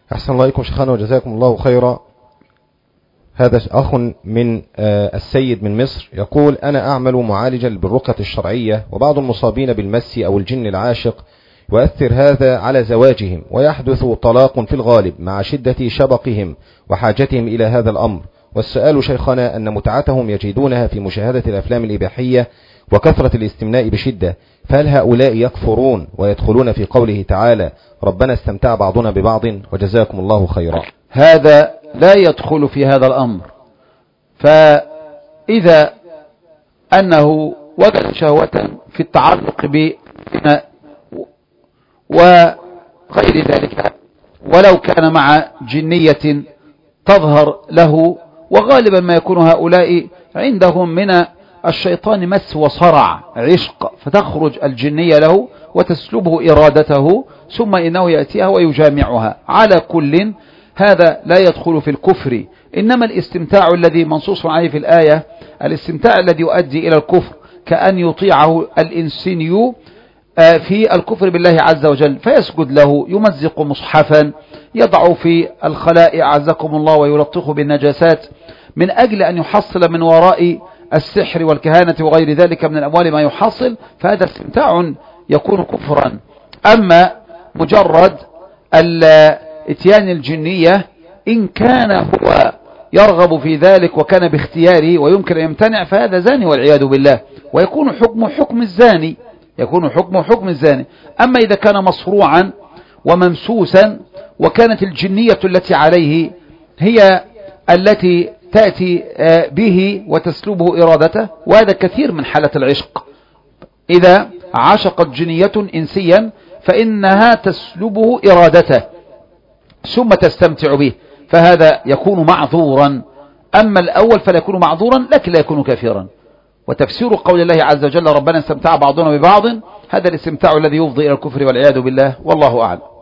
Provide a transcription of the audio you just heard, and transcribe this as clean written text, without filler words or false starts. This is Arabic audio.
أحسن الله إليكم شيخنا وجزاكم الله خيرا. هذا أخ من السيد من مصر يقول: أنا أعمل معالجا بالرقية الشرعية، وبعض المصابين بالمس أو الجن العاشق يؤثر هذا على زواجهم، ويحدث طلاق في الغالب مع شدة شبقهم وحاجتهم إلى هذا الأمر. والسؤال شيخنا أن متعتهم يجدونها في مشاهدة الأفلام الإباحية وكثرة الاستمناء بشدة، فهل هؤلاء يكفرون ويدخلون في قوله تعالى: ربنا استمتع بعضنا ببعض وجزاكم الله خيرا؟ هذا لا يدخل في هذا الأمر. فإذا أنه وجد شهوة في التعلق بنا وغير ذلك، ولو كان مع جنية تظهر له، وغالبا ما يكون هؤلاء عندهم من الشيطان مس وصرع عشق، فتخرج الجنية له وتسلبه إرادته، ثم إنه يأتيها ويجامعها. على كل هذا لا يدخل في الكفر، إنما الاستمتاع الذي منصوص عليه في الآية الاستمتاع الذي يؤدي إلى الكفر، كأن يطيعه الإنسان في الكفر بالله عز وجل، فيسجد له، يمزق مصحفا، يضع في الخلاء أعزكم الله ويلطخ بالنجاسات من أجل أن يحصل من وراء السحر والكهانة وغير ذلك من الأموال ما يحصل، فهذا استمتاع يكون كفرا. أما مجرد الاتيان الجنية إن كان هو يرغب في ذلك وكان باختياره ويمكن أن يمتنع، فهذا زاني والعياذ بالله، ويكون حكم حكم الزاني، يكون حكم حكم الزاني. أما إذا كان مصروعا وممسوسا وكانت الجنية التي عليه هي التي تأتي به وتسلبه إرادته، وهذا كثير من حالة العشق. إذا عشقت جنية إنسيا فإنها تسلبه إرادته ثم تستمتع به، فهذا يكون معذورا. أما الأول فلا يكون معذورا لكن لا يكون كافرا. وتفسير قول الله عز وجل: ربنا استمتع بعضنا ببعض، هذا الاستمتاع الذي يفضي إلى الكفر والعياذ بالله، والله أعلم.